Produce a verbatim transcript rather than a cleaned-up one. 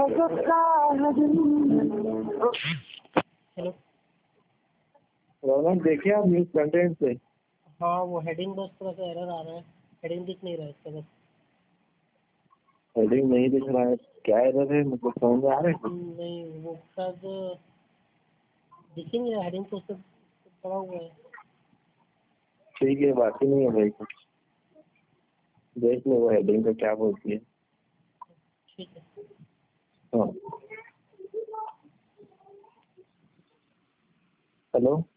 Hello Rohan देखिए आप news content से। हाँ वो हेडिंग बस थोड़ा सा एरर आ रहा है, हेडिंग दिख नहीं रहा है इसका बस। हेडिंग नहीं दिख रहा है, क्या एरर है? मतलब समझ में आ रहा है? नहीं वो शायद दिखेंगे हेडिंग तो उससे पड़ा हुआ है। ठीक है, बाकी नहीं है भाई कुछ, देख लो वो हेडिंग का क्या बोलती है। ठीक है। हाँ हेलो।